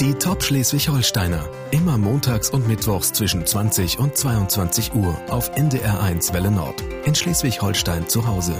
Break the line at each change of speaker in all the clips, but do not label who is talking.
Die Top Schleswig-Holsteiner. Immer montags und mittwochs zwischen 20 und 22 Uhr auf NDR1 Welle Nord. In Schleswig-Holstein zu Hause.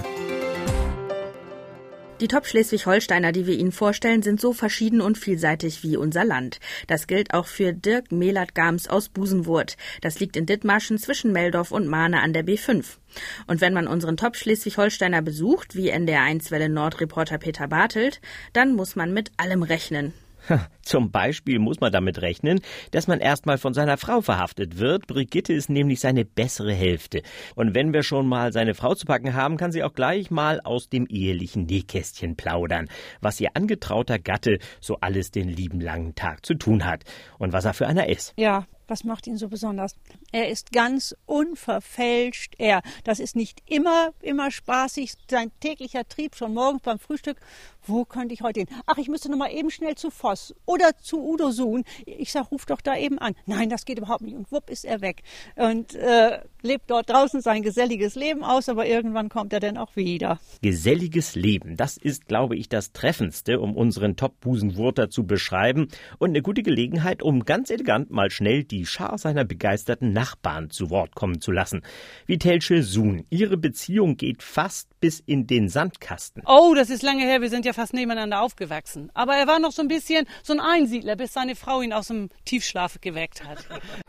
Die Top Schleswig-Holsteiner, die wir Ihnen vorstellen, sind so verschieden und vielseitig wie unser Land. Das gilt auch für Dirk Melert-Gams aus Busenwurth. Das liegt in Dithmarschen zwischen Meldorf und Mahne an der B5. Und wenn man unseren Top Schleswig-Holsteiner besucht, wie NDR1 Welle Nord Reporter Peter Bartelt, dann muss man mit allem rechnen.
Zum Beispiel muss man damit rechnen, dass man erstmal von seiner Frau verhaftet wird. Brigitte ist nämlich seine bessere Hälfte. Und wenn wir schon mal seine Frau zu packen haben, kann sie auch gleich mal aus dem ehelichen Nähkästchen plaudern, was ihr angetrauter Gatte so alles den lieben langen Tag zu tun hat und was er für einer ist.
Ja, was macht ihn so besonders? Er ist ganz unverfälscht. Das ist nicht immer spaßig. Sein täglicher Trieb schon morgens beim Frühstück. Wo könnte ich heute hin? Ach, ich müsste noch mal eben schnell zu Voss oder zu Udo Suhn. Ich sag, ruf doch da eben an. Nein, das geht überhaupt nicht. Und wupp ist er weg. Und lebt dort draußen sein geselliges Leben aus, aber irgendwann kommt er dann auch wieder.
Geselliges Leben, das ist, glaube ich, das Treffendste, um unseren Top-Busenwurter zu beschreiben und eine gute Gelegenheit, um ganz elegant mal schnell die Schar seiner begeisterten Nachbarn zu Wort kommen zu lassen. Wie Telsche Suhn. Ihre Beziehung geht fast bis in den Sandkasten.
Oh, das ist lange her, wir sind ja fast nebeneinander aufgewachsen. Aber er war noch so ein bisschen so ein Einsiedler, bis seine Frau ihn aus dem Tiefschlaf geweckt hat.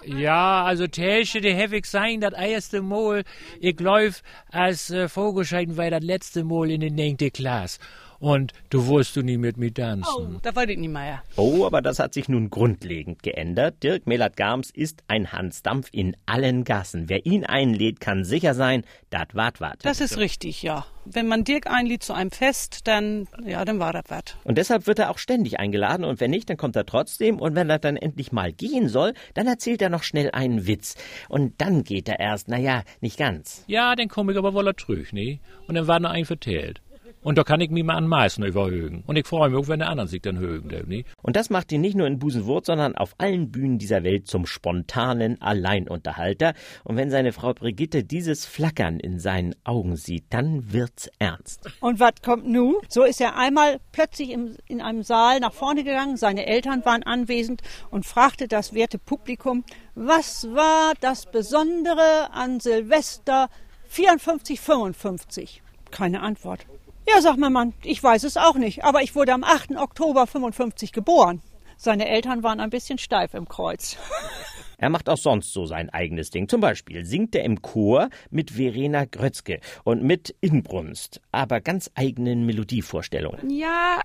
Ja, also Telsche, der hab ich sein, das erste Mal, ich läuf als vorgeschrieben war das letzte Mal in den 9. Klasse. Und du wusst du nie mit mir tanzen.
Oh, da wollte ich nicht mehr.
Oh, aber das hat sich nun grundlegend geändert. Dirk Melert-Gams ist ein Hansdampf in allen Gassen. Wer ihn einlädt, kann sicher sein, dat wart wat.
Das ist richtig, ja. Wenn man Dirk einlädt zu einem Fest, dann war das wat.
Und deshalb wird er auch ständig eingeladen und wenn nicht, dann kommt er trotzdem und wenn er dann endlich mal gehen soll, dann erzählt er noch schnell einen Witz. Und dann geht er erst, nicht ganz.
Ja, dann komm ich aber wohl trüg, ne? Und dann war noch ein vertellt. Und da kann ich mich mal an Meißen überhögen. Und ich freue mich auch, wenn der anderen sich dann högen. Ne?
Und das macht ihn nicht nur in Busenwurth, sondern auf allen Bühnen dieser Welt zum spontanen Alleinunterhalter. Und wenn seine Frau Brigitte dieses Flackern in seinen Augen sieht, dann wird's ernst.
Und was kommt nun? So ist er einmal plötzlich in einem Saal nach vorne gegangen. Seine Eltern waren anwesend und fragte das werte Publikum, was war das Besondere an Silvester 54, 55? Keine Antwort. Ja, sagt mein Mann, ich weiß es auch nicht, aber ich wurde am 8. Oktober 55 geboren. Seine Eltern waren ein bisschen steif im Kreuz.
Er macht auch sonst so sein eigenes Ding. Zum Beispiel singt er im Chor mit Verena Grötzke und mit Inbrunst, aber ganz eigenen Melodievorstellungen.
Ja,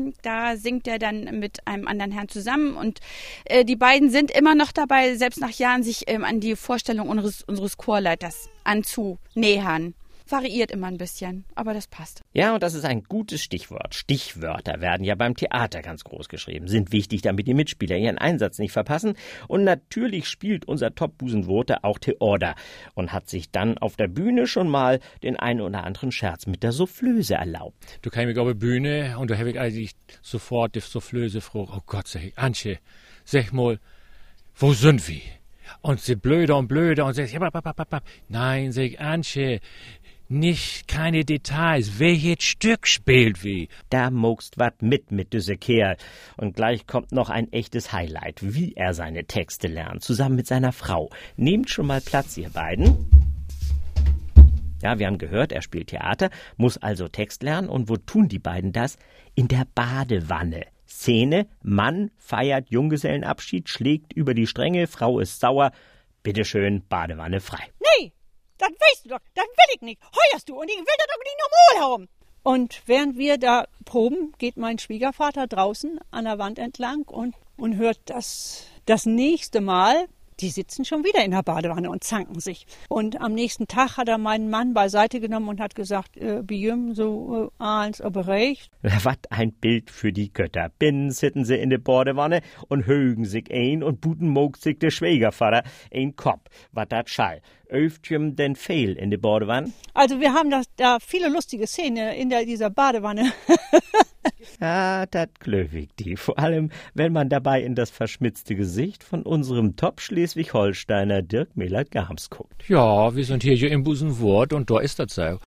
da singt er dann mit einem anderen Herrn zusammen und die beiden sind immer noch dabei, selbst nach Jahren sich an die Vorstellung unseres Chorleiters anzunähern. Variiert immer ein bisschen, aber das passt.
Ja, und das ist ein gutes Stichwort. Stichwörter werden ja beim Theater ganz groß geschrieben, sind wichtig, damit die Mitspieler ihren Einsatz nicht verpassen. Und natürlich spielt unser Top-Busenwurter auch Theater und hat sich dann auf der Bühne schon mal den einen oder anderen Scherz mit der Soufflöse erlaubt.
Du kamst auf die Bühne und da habe ich eigentlich sofort die Soufflöse gefragt, oh Gott, sag ich, Antje, sag mal, wo sind wir? Und sie blöder und sag ich, nein, sag ich, Antje, nicht keine Details, welches Stück spielt wie.
Da mogst wat mit düsse Kerl. Und gleich kommt noch ein echtes Highlight, wie er seine Texte lernt, zusammen mit seiner Frau. Nehmt schon mal Platz, ihr beiden. Ja, wir haben gehört, er spielt Theater, muss also Text lernen. Und wo tun die beiden das? In der Badewanne. Szene, Mann feiert Junggesellenabschied, schlägt über die Stränge, Frau ist sauer. Bitteschön, Badewanne frei.
Nee! Das weißt du doch, das will ich nicht. Heuerst du und ich will das doch nicht normal haben. Und während wir da proben, geht mein Schwiegervater draußen an der Wand entlang und hört das nächste Mal, die sitzen schon wieder in der Badewanne und zanken sich. Und am nächsten Tag hat er meinen Mann beiseite genommen und hat gesagt, Biem, so eins oberecht.
Was ein Bild für die Götter. Binnen sitten sie in der Badewanne und högen sich ein und buten mogt sich der Schwiegervater ein Kopf. Was dat schall. Öftchen denn fehl in der Badewanne?
Also wir haben da viele lustige Szenen in dieser Badewanne.
Ja, dat glöwig die. Vor allem, wenn man dabei in das verschmitzte Gesicht von unserem Top-Schleswig-Holsteiner Dirk Melert-Gams guckt.
Ja, wir sind hier im Busenwurth und da ist das so.